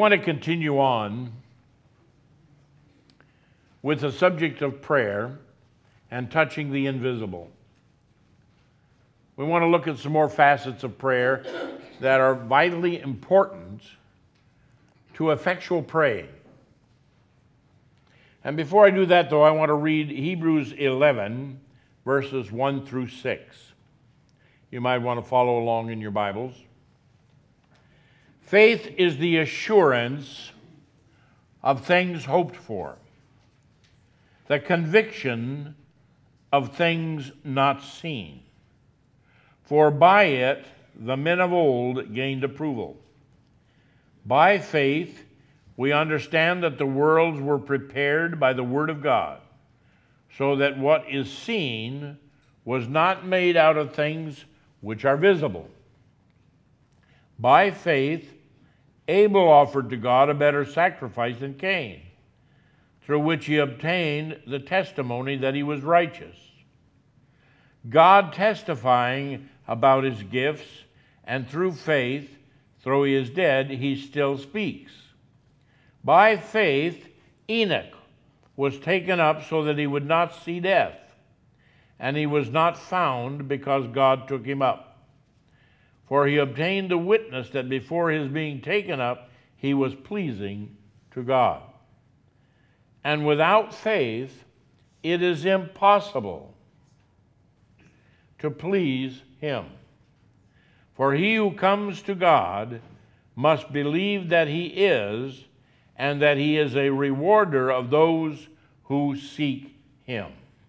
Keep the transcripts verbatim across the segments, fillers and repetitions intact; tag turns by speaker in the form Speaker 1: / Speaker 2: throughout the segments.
Speaker 1: want to continue on with the subject of prayer and touching the invisible. We want to look at some more facets of prayer that are vitally important to effectual praying. And before I do that, though, I want to read Hebrews eleven, verses one through six. You might want to follow along in your Bibles. Faith is the assurance of things hoped for, the conviction of things not seen. For by it the men of old gained approval. By faith we understand that the worlds were prepared by the word of God, so that what is seen was not made out of things which are visible. By faith Abel offered to God a better sacrifice than Cain, through which he obtained the testimony that he was righteous, God testifying about his gifts, and through faith, though he is dead, he still speaks. By faith Enoch was taken up so that he would not see death, and he was not found because God took him up. For he obtained the witness that before his being taken up, he was pleasing to God. And without faith, it is impossible to please him. For he who comes to God must believe that he is, and that he is a rewarder of those who seek him.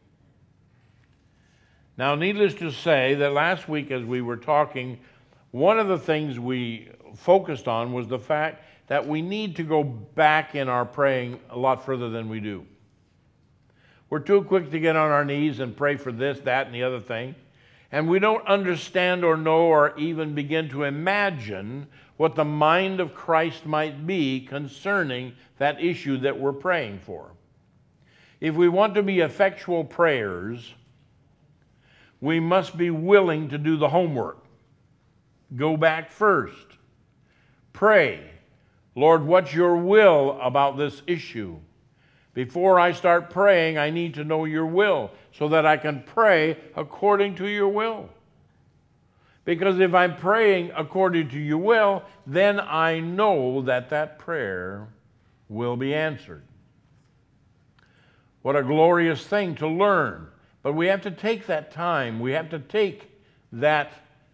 Speaker 1: Now, needless to say that last week as we were talking, one of the things we focused on was the fact that we need to go back in our praying a lot further than we do. We're too quick to get on our knees and pray for this, that, and the other thing, and we don't understand or know or even begin to imagine what the mind of Christ might be concerning that issue that we're praying for. If we want to be effectual prayers, we must be willing to do the homework. Go back first. Pray, Lord, what's your will about this issue? Before I start praying, I need to know your will so that I can pray according to your will. Because if I'm praying according to your will, then I know that that prayer will be answered. What a glorious thing to learn. But we have to take that time. We have to take that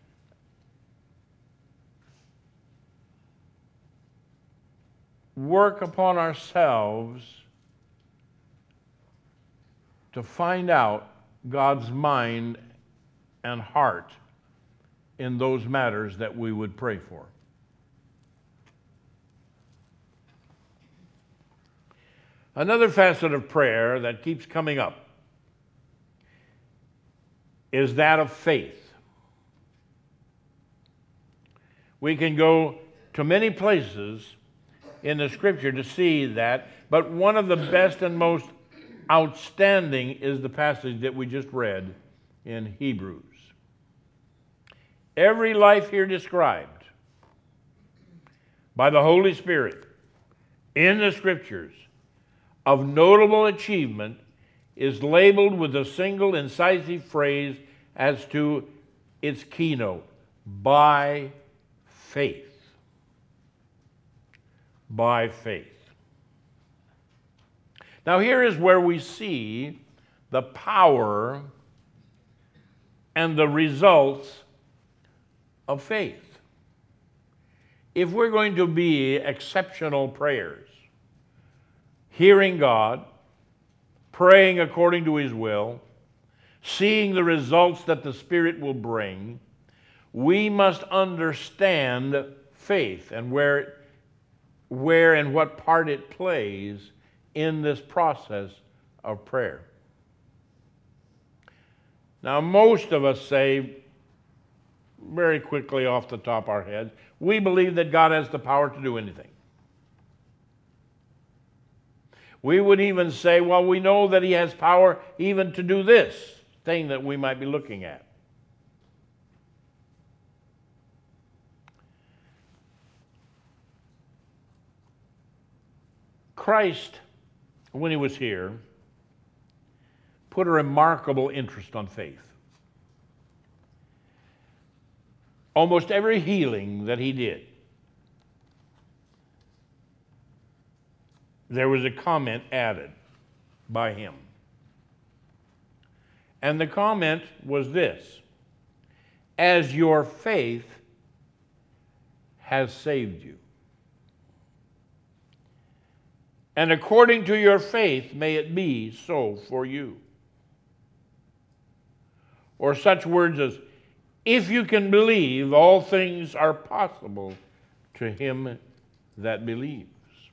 Speaker 1: work upon ourselves to find out God's mind and heart in those matters that we would pray for. Another facet of prayer that keeps coming up is that of faith. We can go to many places in the scripture to see that, but one of the best and most outstanding is the passage that we just read in Hebrews. Every life here described by the Holy Spirit in the scriptures of notable achievement is labeled with a single incisive phrase as to its keynote: by faith. By faith. Now here is where we see the power and the results of faith. If we're going to be exceptional prayers, hearing God, praying according to his will, seeing the results that the Spirit will bring, we must understand faith and where, where and what part it plays in this process of prayer. Now, most of us say, very quickly off the top of our heads, we believe that God has the power to do anything. We would even say, well, we know that he has power even to do this thing that we might be looking at. Christ, when he was here, put a remarkable interest on faith. Almost every healing that he did, there was a comment added by him. And the comment was this: as your faith has saved you. And according to your faith, may it be so for you. Or such words as, if you can believe, all things are possible to him that believes.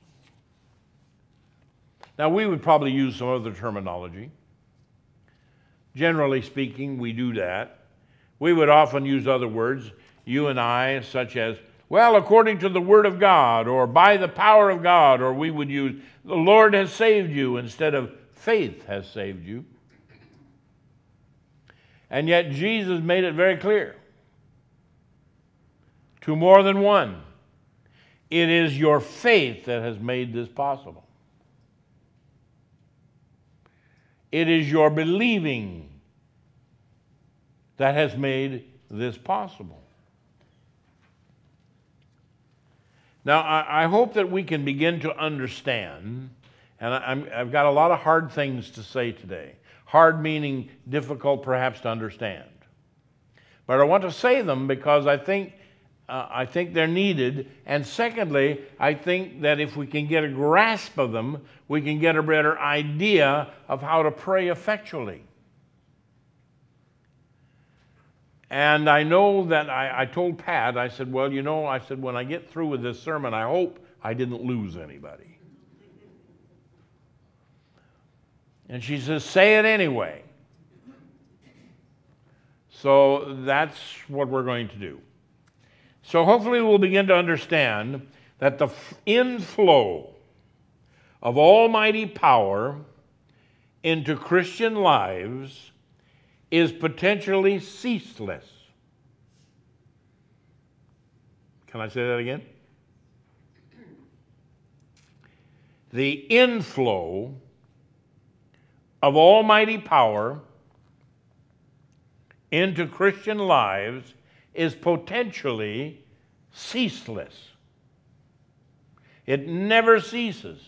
Speaker 1: Now, we would probably use some other terminology. Generally speaking, we do that. We would often use other words, you and I, such as, well, according to the Word of God, or by the power of God, or we would use, the Lord has saved you, instead of faith has saved you. And yet Jesus made it very clear to more than one, it is your faith that has made this possible. It is your believing that has made this possible. Now, I, I hope that we can begin to understand, and I, I'm, I've got a lot of hard things to say today. Hard meaning difficult perhaps to understand. But I want to say them because I think, uh, I think they're needed. And secondly, I think that if we can get a grasp of them, we can get a better idea of how to pray effectually. And I know that I, I told Pat, I said, well, you know, I said, when I get through with this sermon, I hope I didn't lose anybody. And she says, say it anyway. So that's what we're going to do. So hopefully we'll begin to understand that the inflow of almighty power into Christian lives is potentially ceaseless. Can I say that again? The inflow of almighty power into Christian lives is potentially ceaseless. It never ceases.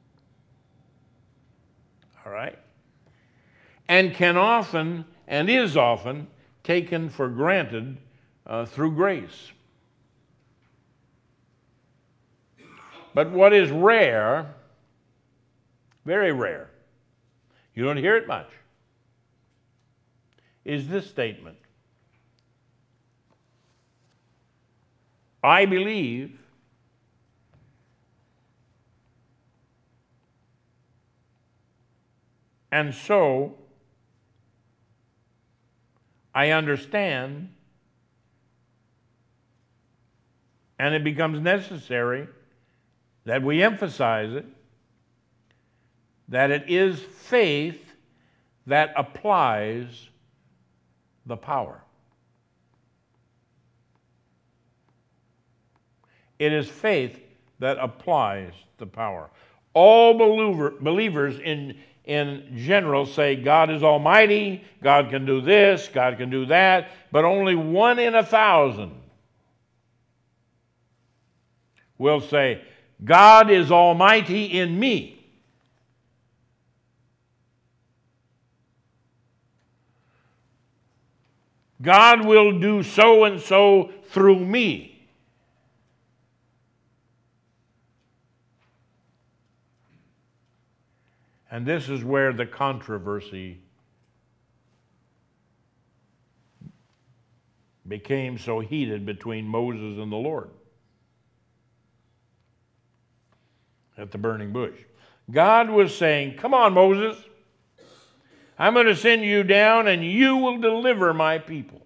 Speaker 1: All right? And can often, and is often, taken for granted uh, through grace. But what is rare, very rare, you don't hear it much, is this statement: I believe and so I understand, and it becomes necessary that we emphasize it, that it is faith that applies the power. It is faith that applies the power. All believer, believers in, in general say God is almighty, God can do this, God can do that, but only one in a thousand will say, God is almighty in me. God will do so and so through me. And this is where the controversy became so heated between Moses and the Lord at the burning bush. God was saying, come on, Moses, I'm going to send you down and you will deliver my people.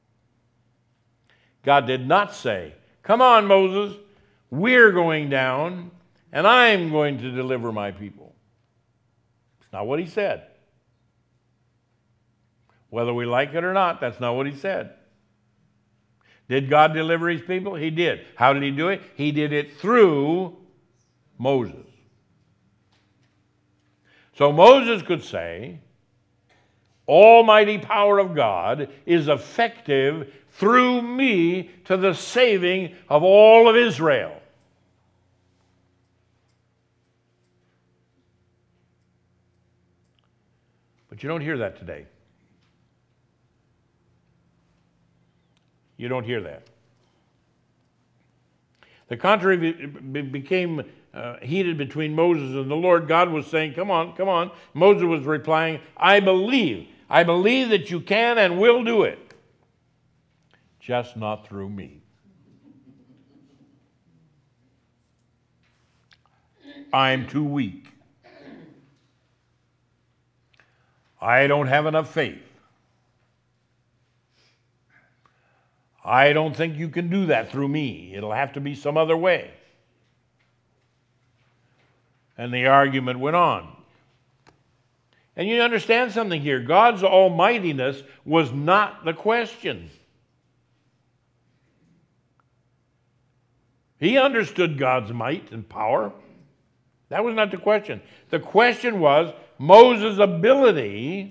Speaker 1: God did not say, come on, Moses, we're going down and I'm going to deliver my people. It's not what he said. Whether we like it or not, that's not what he said. Did God deliver his people? He did. How did he do it? He did it through Moses. So Moses could say, almighty power of God is effective through me to the saving of all of Israel. But you don't hear that today. You don't hear that. The contrary became uh, heated between Moses and the Lord. God was saying, come on, come on. Moses was replying, I believe. I believe that you can and will do it. Just not through me. I'm too weak. I don't have enough faith. I don't think you can do that through me. It'll have to be some other way. And the argument went on. And you understand something here. God's almightiness was not the question. He understood God's might and power. That was not the question. The question was Moses' ability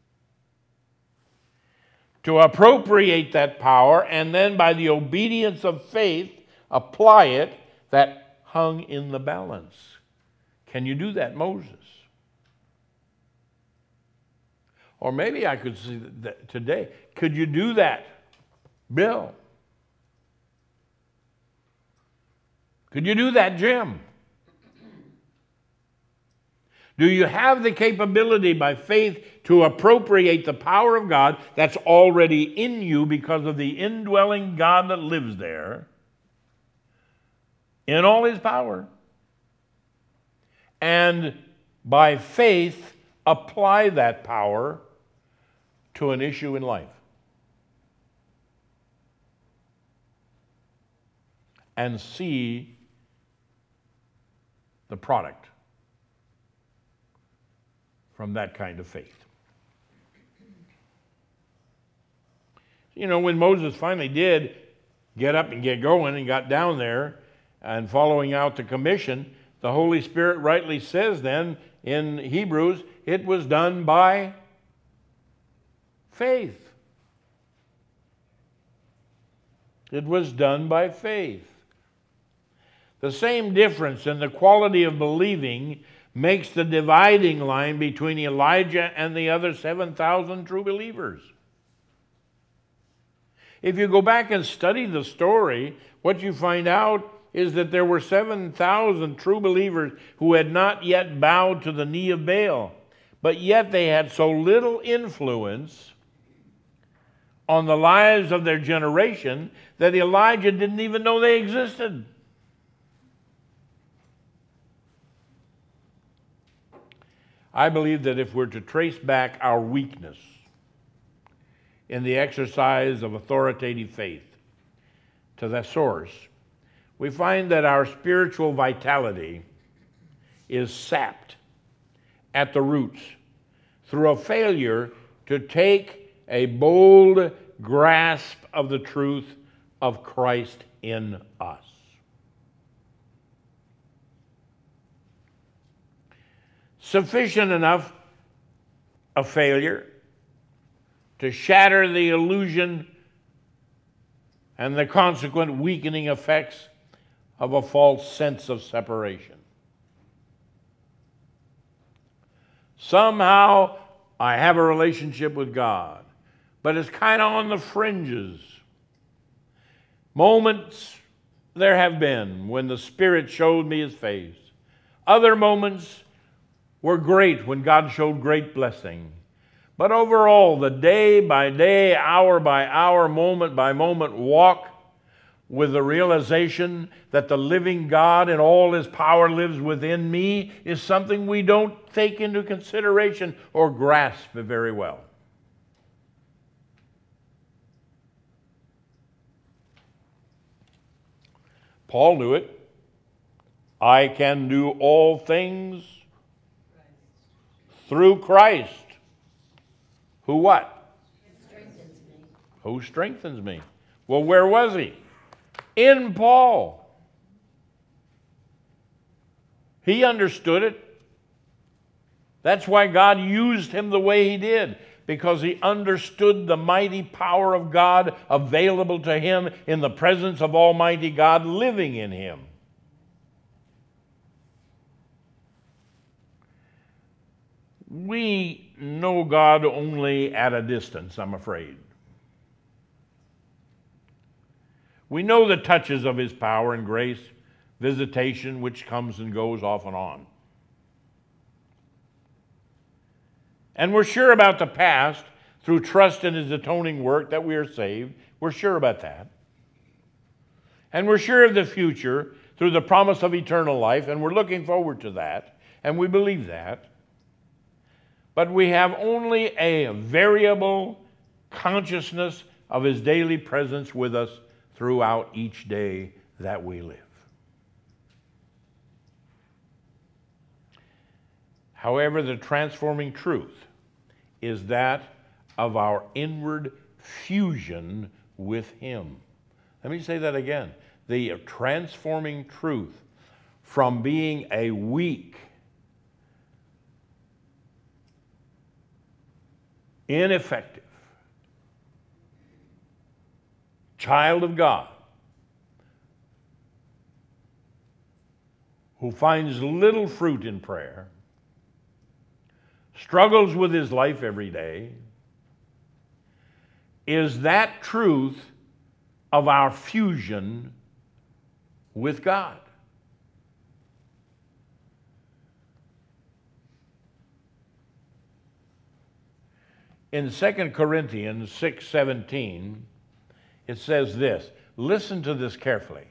Speaker 1: to appropriate that power and then by the obedience of faith apply it. That hung in the balance. Can you do that, Moses? Or maybe I could say that today, could you do that, Bill? Could you do that, Jim? Do you have the capability by faith to appropriate the power of God that's already in you because of the indwelling God that lives there in all his power? And by faith, apply that power to an issue in life. And see the product from that kind of faith. You know, when Moses finally did get up and get going and got down there and following out the commission, the Holy Spirit rightly says then in Hebrews, it was done by faith. It was done by faith. The same difference in the quality of believing makes the dividing line between Elijah and the other seven thousand true believers. If you go back and study the story, what you find out is that there were seven thousand true believers who had not yet bowed to the knee of Baal, but yet they had so little influence on the lives of their generation that Elijah didn't even know they existed. I believe that if we're to trace back our weakness in the exercise of authoritative faith to the source, we find that our spiritual vitality is sapped at the roots through a failure to take a bold grasp of the truth of Christ in us. Sufficient enough a failure to shatter the illusion and the consequent weakening effects of a false sense of separation. Somehow I have a relationship with God, but it's kind of on the fringes. Moments there have been when the Spirit showed me his face. Other moments were great when God showed great blessing. But overall, the day by day, hour by hour, moment by moment walk with the realization that the living God in all his power lives within me is something we don't take into consideration or grasp very well. Paul knew it. I can do all things through Christ. Who what?
Speaker 2: Strengthens me.
Speaker 1: Who strengthens me? Well, where was he? In Paul. He understood it. That's why God used him the way he did, because he understood the mighty power of God available to him in the presence of Almighty God living in him. We know God only at a distance, I'm afraid. We know the touches of his power and grace, visitation which comes and goes off and on. And we're sure about the past through trust in his atoning work that we are saved. We're sure about that. And we're sure of the future through the promise of eternal life, and we're looking forward to that, and we believe that. But we have only a variable consciousness of his daily presence with us throughout each day that we live. However, the transforming truth is that of our inward fusion with him. Let me say that again. The transforming truth from being a weak, ineffective child of God who finds little fruit in prayer, struggles with his life every day, is that truth of our fusion with God. In Second Corinthians six seventeen, it says this. Listen to this carefully.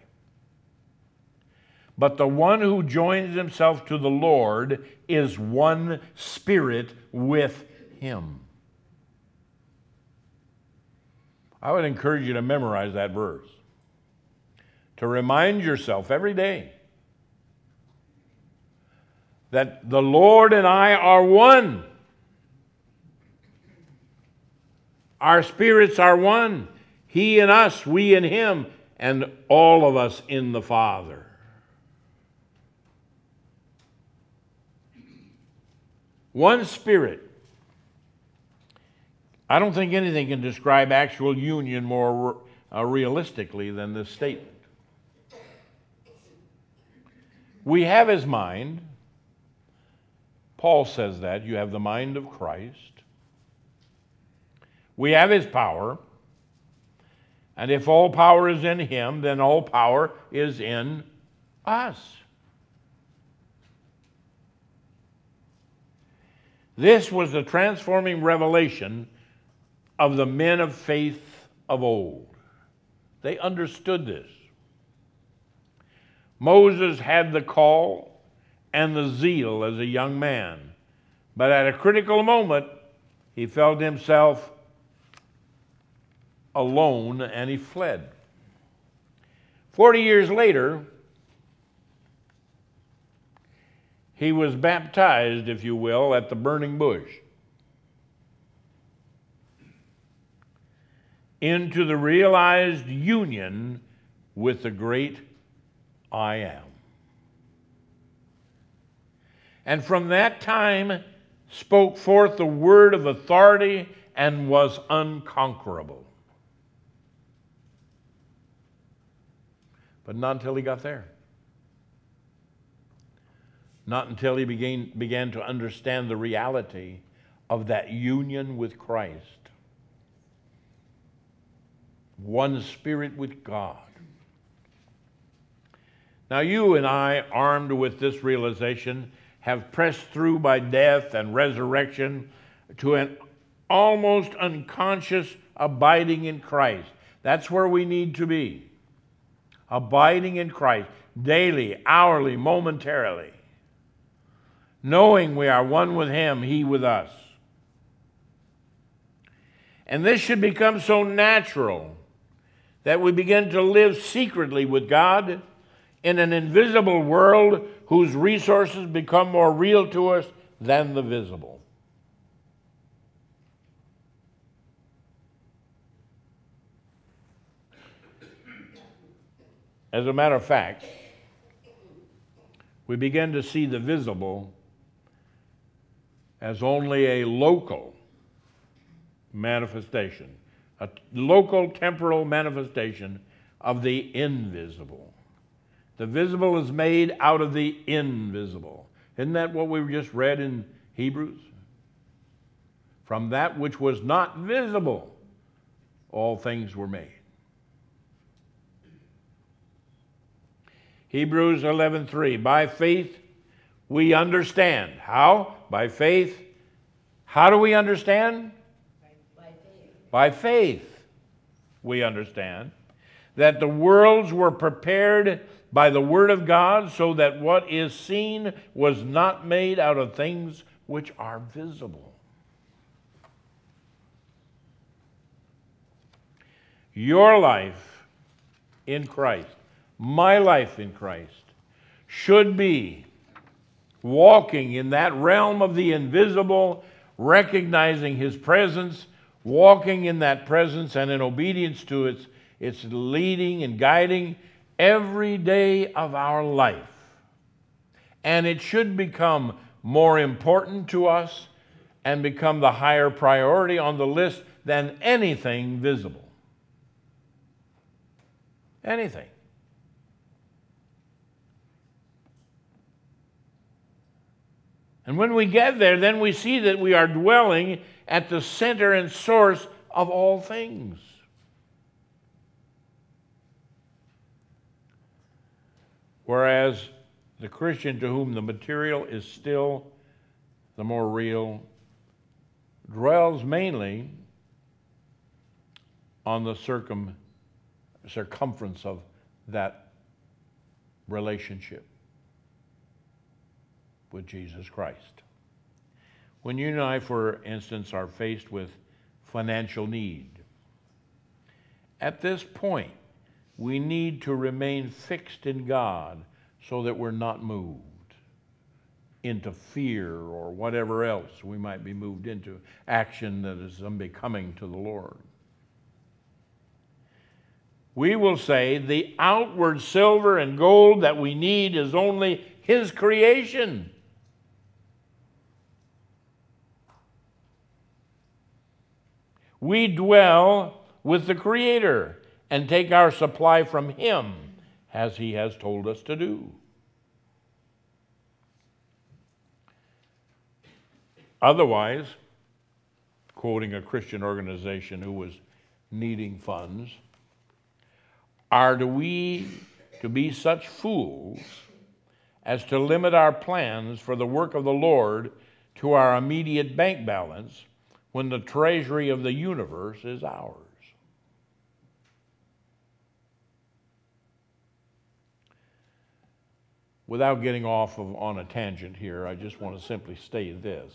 Speaker 1: But the one who joins himself to the Lord is one spirit with him. I would encourage you to memorize that verse, to remind yourself every day that the Lord and I are one. Our spirits are one. He in us, we in him, and all of us in the Father. One spirit. I don't think anything can describe actual union more uh, realistically than this statement. We have his mind. Paul says that. You have the mind of Christ. We have his power. And if all power is in him, then all power is in us. This was the transforming revelation of the men of faith of old. They understood this. Moses had the call and the zeal as a young man, but at a critical moment, he felt himself alone and he fled. Forty years later, he was baptized, if you will, at the burning bush into the realized union with the great I am. And from that time spoke forth the word of authority and was unconquerable. But not until he got there. Not until he began, began to understand the reality of that union with Christ. One spirit with God. Now you and I, armed with this realization, have pressed through by death and resurrection to an almost unconscious abiding in Christ. That's where we need to be. Abiding in Christ, daily, hourly, momentarily. Knowing we are one with him, he with us. And this should become so natural that we begin to live secretly with God in an invisible world whose resources become more real to us than the visible. As a matter of fact, we begin to see the visible as only a local manifestation, a local temporal manifestation of the invisible. The visible is made out of the invisible. Isn't that what we just read in Hebrews? From that which was not visible, all things were made. Hebrews eleven three, by faith we understand. How? By faith. How do we understand?
Speaker 2: By faith.
Speaker 1: By faith we understand that the worlds were prepared by the word of God, so that what is seen was not made out of things which are visible. Your life in Christ, my life in Christ, should be walking in that realm of the invisible, recognizing his presence, walking in that presence and in obedience to its, its leading and guiding every day of our life. And it should become more important to us and become the higher priority on the list than anything visible. Anything. And when we get there, then we see that we are dwelling at the center and source of all things. Whereas the Christian to whom the material is still the more real dwells mainly on the circum, circumference of that relationship with Jesus Christ. When you and I, for instance, are faced with financial need, at this point, we need to remain fixed in God so that we're not moved into fear or whatever else we might be moved into, action that is unbecoming to the Lord. We will say the outward silver and gold that we need is only his creation. We dwell with the Creator and take our supply from him as he has told us to do. Otherwise, quoting a Christian organization who was needing funds, are we to be such fools as to limit our plans for the work of the Lord to our immediate bank balance when the treasury of the universe is ours? Without getting off of, on a tangent here, I just want to simply state this.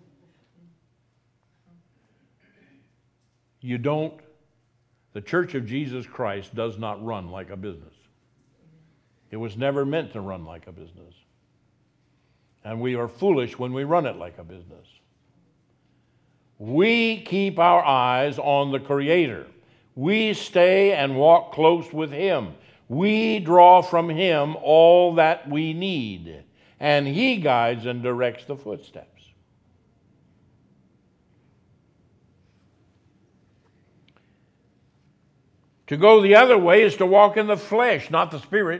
Speaker 1: You don't, the Church of Jesus Christ does not run like a business. It was never meant to run like a business. And we are foolish when we run it like a business. We keep our eyes on the Creator. We stay and walk close with him. We draw from him all that we need, and he guides and directs the footsteps. To go the other way is to walk in the flesh, not the Spirit.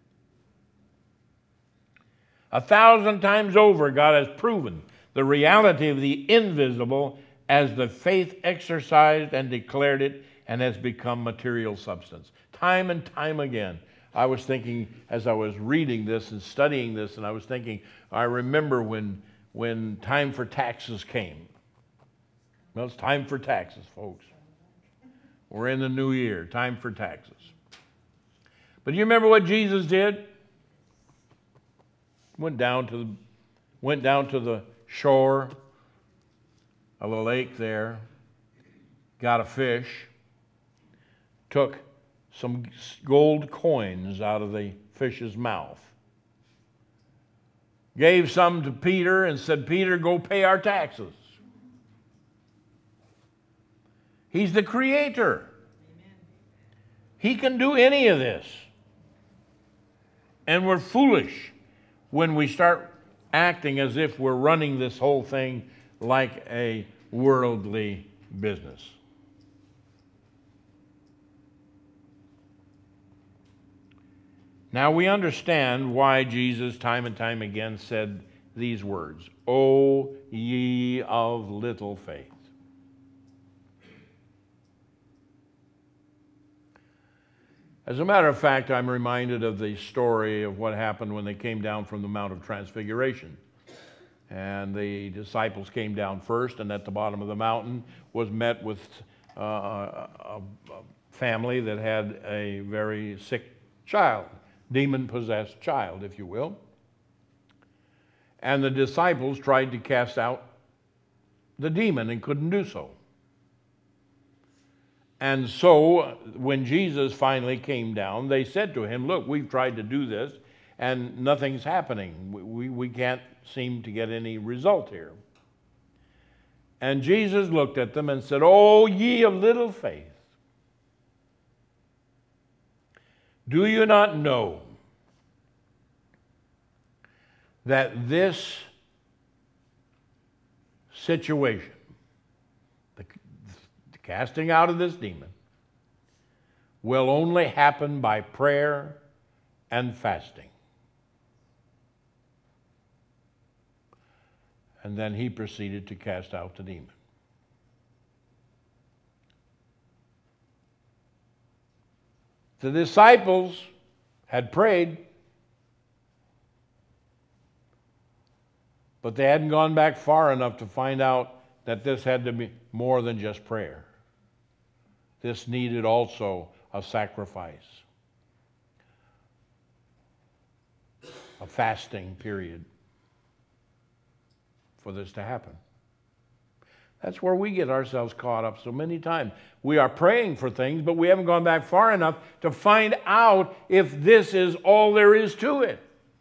Speaker 1: A thousand times over, God has proven the reality of the invisible as the faith exercised and declared it and has become material substance. Time and time again. I was thinking, as I was reading this and studying this, and I was thinking, I remember when, when time for taxes came. Well, it's time for taxes, folks. We're in the new year, time for taxes. But you remember what Jesus did? Went down to the, went down to the shore of a lake there, got a fish, took some gold coins out of the fish's mouth, gave some to Peter and said, Peter, go pay our taxes. He's the Creator. Amen. He can do any of this. And we're foolish when we start acting as if we're running this whole thing like a worldly business. Now we understand why Jesus time and time again said these words, "O ye of little faith." As a matter of fact, I'm reminded of the story of what happened when they came down from the Mount of Transfiguration. And the disciples came down first, and at the bottom of the mountain was met with uh, a, a family that had a very sick child, demon-possessed child, if you will. And the disciples tried to cast out the demon and couldn't do so. And so when Jesus finally came down, they said to him, "Look, we've tried to do this, and nothing's happening. We, we, we can't seem to get any result here." And Jesus looked at them and said, "O ye of little faith, do you not know that this situation, the, the casting out of this demon, will only happen by prayer and fasting?" And then he proceeded to cast out the demon. The disciples had prayed, but they hadn't gone back far enough to find out that this had to be more than just prayer. This needed also a sacrifice, a fasting period for this to happen. That's where we get ourselves caught up so many times. We are praying for things, but we haven't gone back far enough to find out if this is all there is to it.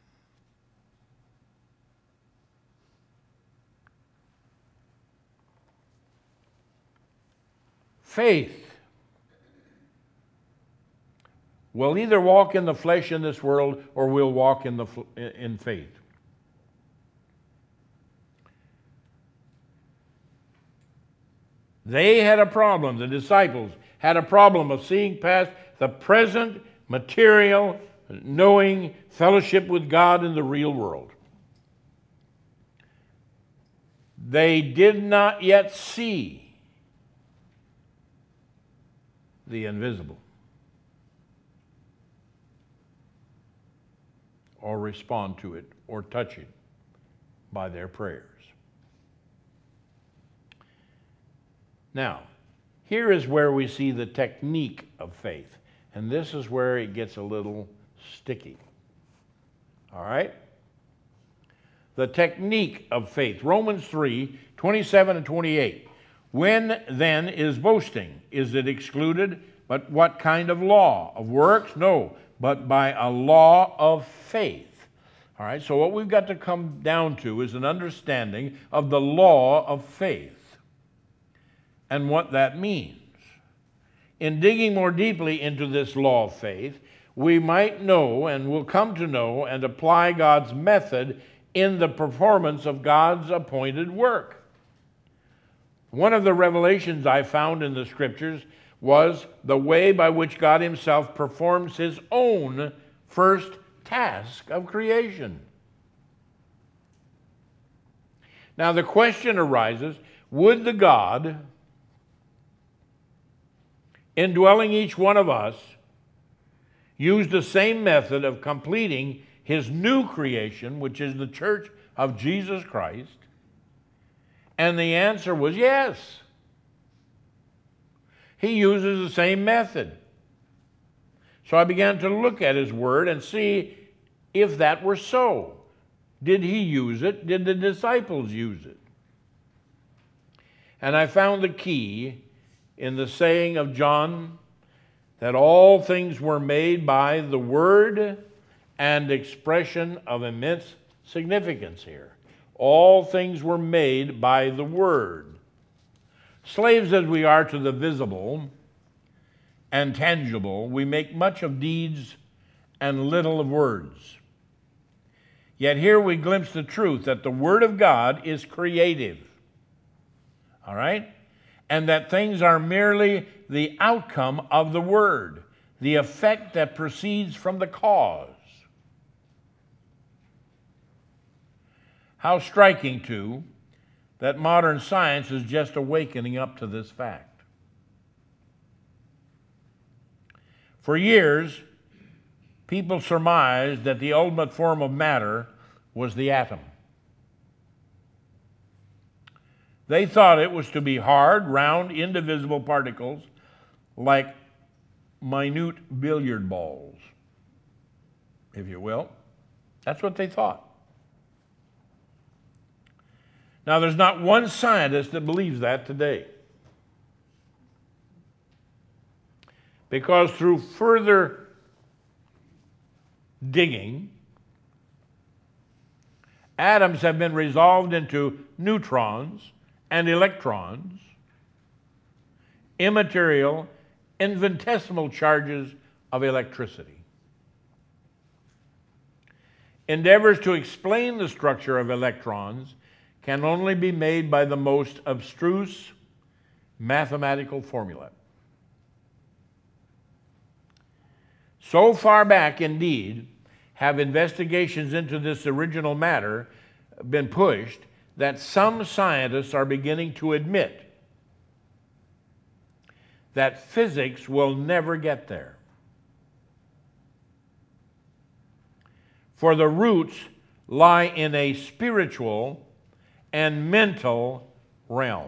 Speaker 1: Faith will either walk in the flesh in this world, or we'll walk in the in faith. They had a problem, the disciples had a problem of seeing past the present material, knowing fellowship with God in the real world. They did not yet see the invisible or respond to it or touch it by their prayers. Now, here is where we see the technique of faith, and this is where it gets a little sticky. All right? The technique of faith. Romans three, twenty-seven and twenty-eight. When then is boasting? Is it excluded? But what kind of law? Of works? No, but by a law of faith. All right, so what we've got to come down to is an understanding of the law of faith and what that means. In digging more deeply into this law of faith, we might know and will come to know and apply God's method in the performance of God's appointed work. One of the revelations I found in the scriptures was the way by which God himself performs his own first task of creation. Now the question arises, would the God indwelling each one of us use the same method of completing his new creation, which is the church of Jesus Christ? And the answer was yes. He uses the same method. So I began to look at his word and see if that were so. Did he use it? Did the disciples use it? And I found the key in the saying of John that all things were made by the word and expression of immense significance here. All things were made by the word. Slaves as we are to the visible and tangible, we make much of deeds and little of words. Yet here we glimpse the truth that the Word of God is creative. All right? And that things are merely the outcome of the word, the effect that proceeds from the cause. How striking, too, that modern science is just awakening up to this fact. For years, people surmised that the ultimate form of matter was the atom. They thought it was to be hard, round, indivisible particles like minute billiard balls, if you will. That's what they thought. Now, there's not one scientist that believes that today. Because through further digging, atoms have been resolved into neutrons and electrons, immaterial, infinitesimal charges of electricity. Endeavors to explain the structure of electrons can only be made by the most abstruse mathematical formula. So far back, indeed, have investigations into this original matter been pushed that some scientists are beginning to admit that physics will never get there. For the roots lie in a spiritual and mental realm,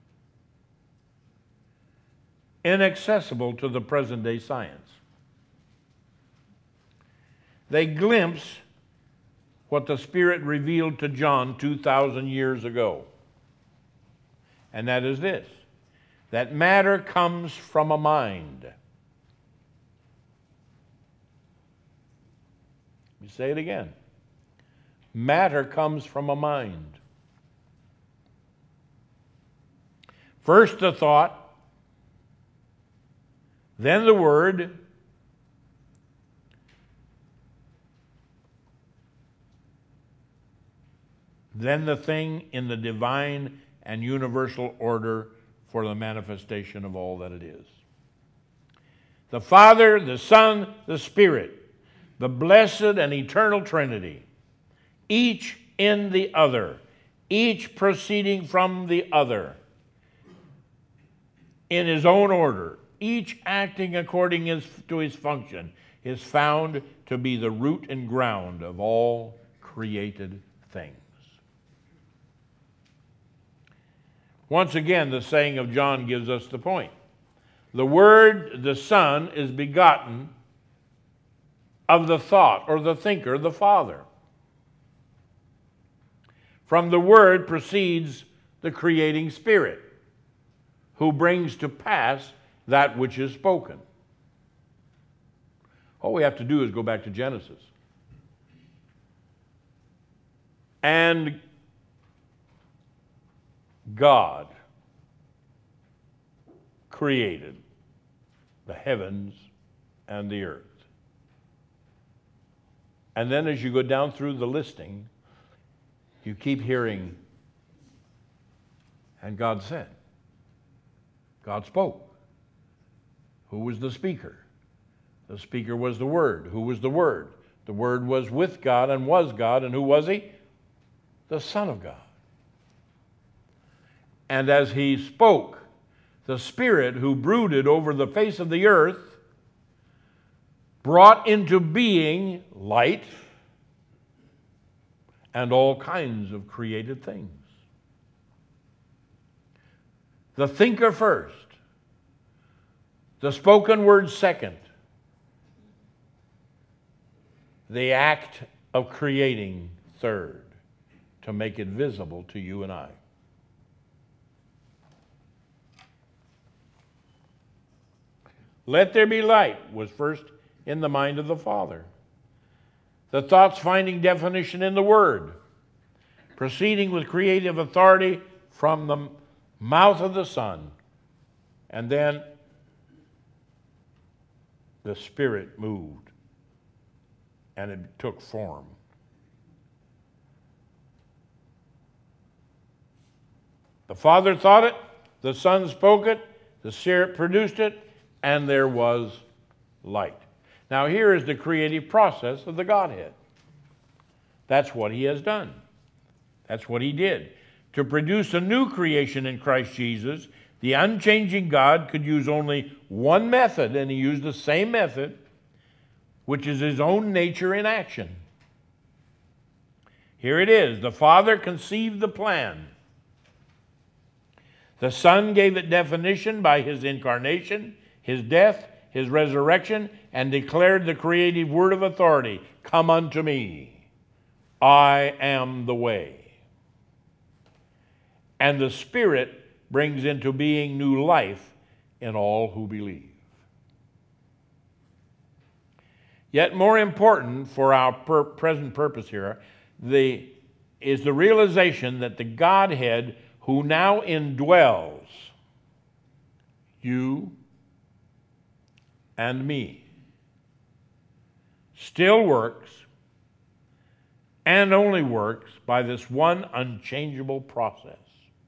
Speaker 1: inaccessible to the present-day science. They glimpse what the Spirit revealed to John two thousand years ago. And that is this, that matter comes from a mind. Let me say it again. Matter comes from a mind. First the thought, then the word, then the thing in the divine and universal order for the manifestation of all that it is. The Father, the Son, the Spirit, the blessed and eternal Trinity, each in the other, each proceeding from the other, in his own order, each acting according to his function, is found to be the root and ground of all created things. Once again, the saying of John gives us the point. The Word, the Son, is begotten of the thought or the thinker, the Father. From the Word proceeds the creating Spirit, who brings to pass that which is spoken. All we have to do is go back to Genesis. And God created the heavens and the earth. And then as you go down through the listing, you keep hearing, and God said. God spoke. Who was the speaker? The speaker was the Word. Who was the Word? The Word was with God and was God. And who was He? The Son of God. And as He spoke, the Spirit who brooded over the face of the earth brought into being light and all kinds of created things. The thinker first, the spoken word second, the act of creating third, to make it visible to you and I. Let there be light was first in the mind of the Father. The thoughts finding definition in the Word, proceeding with creative authority from the mouth of the Son, and then the Spirit moved and it took form. The Father thought it, The Son spoke it, the Spirit produced it, and there was light. Now here is the creative process of the Godhead. That's what he has done. That's what he did. To produce a new creation in Christ Jesus, the unchanging God could use only one method, and he used the same method, which is his own nature in action. Here it is. The Father conceived the plan. The Son gave it definition by his incarnation, his death, his resurrection, and declared the creative word of authority, "Come unto me. I am the way." And the Spirit brings into being new life in all who believe. Yet more important for our per- present purpose here the, is the realization that the Godhead who now indwells you and me still works and only works by this one unchangeable process.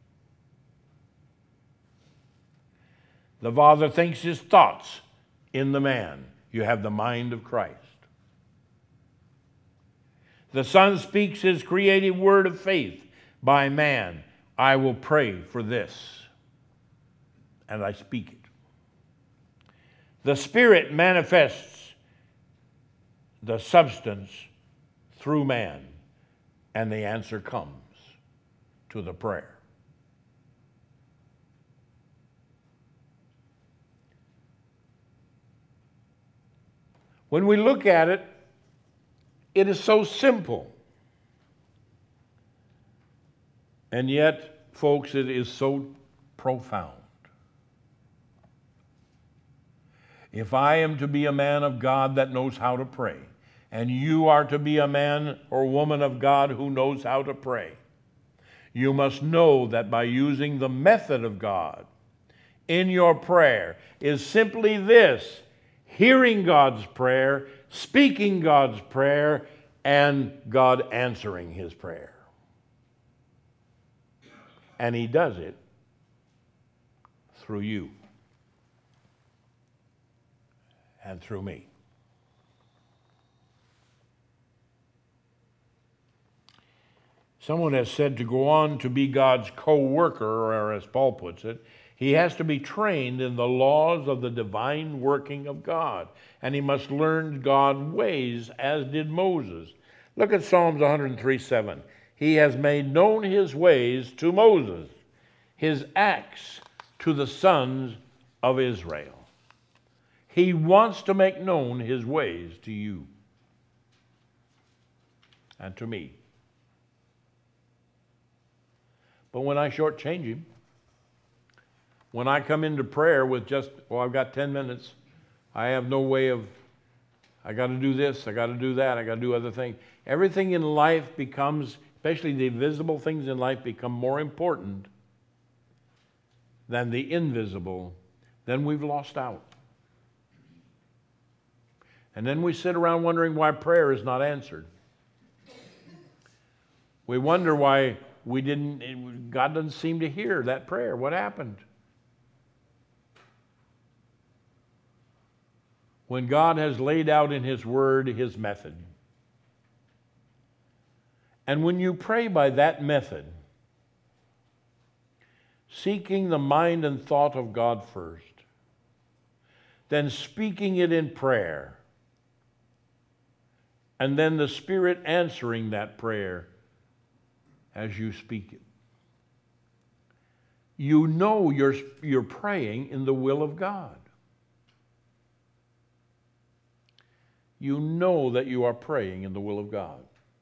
Speaker 1: The Father thinks his thoughts in the man. You have the mind of Christ. The Son speaks his creative word of faith by man. I will pray for this, and I speak it. The Spirit manifests the substance through man, and the answer comes to the prayer. When we look at it, it is so simple. And yet, folks, it is so profound. If I am to be a man of God that knows how to pray, and you are to be a man or woman of God who knows how to pray, you must know that by using the method of God in your prayer is simply this: hearing God's prayer, speaking God's prayer, and God answering his prayer. And he does it through you and through me. Someone has said to go on to be God's co-worker, or as Paul puts it, he has to be trained in the laws of the divine working of God, and he must learn God's ways as did Moses. Look at Psalms one oh three seven. He has made known his ways to Moses, his acts to the sons of Israel. He wants to make known his ways to you and to me. But when I shortchange him, when I come into prayer with just, well, I've got ten minutes, I have no way of, I got to do this, I got to do that, I got to do other things. Everything in life becomes, especially the visible things in life, become more important than the invisible. Then we've lost out. And then we sit around wondering why prayer is not answered. We wonder why we didn't, God doesn't seem to hear that prayer. What happened? When God has laid out in his word his method. And when you pray by that method, seeking the mind and thought of God first, then speaking it in prayer, and then the Spirit answering that prayer as you speak it, you know you're, you're praying in the will of God. You know that you are praying in the will of God.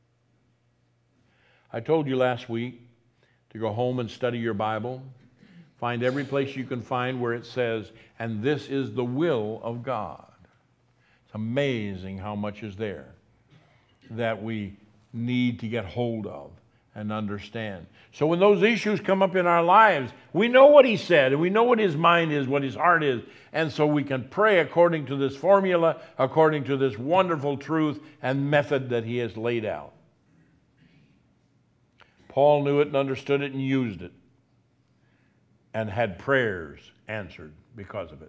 Speaker 1: I told you last week to go home and study your Bible. Find every place you can find where it says, and this is the will of God. It's amazing how much is there that we need to get hold of and understand. So when those issues come up in our lives, we know what he said, and we know what his mind is, what his heart is, and so we can pray according to this formula, according to this wonderful truth and method that he has laid out. Paul knew it and understood it and used it. and had prayers answered because of it.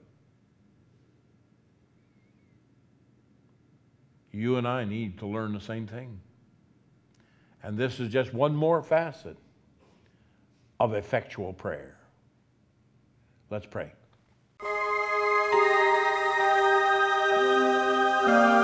Speaker 1: You and I need to learn the same thing. And this is just one more facet of effectual prayer. Let's pray.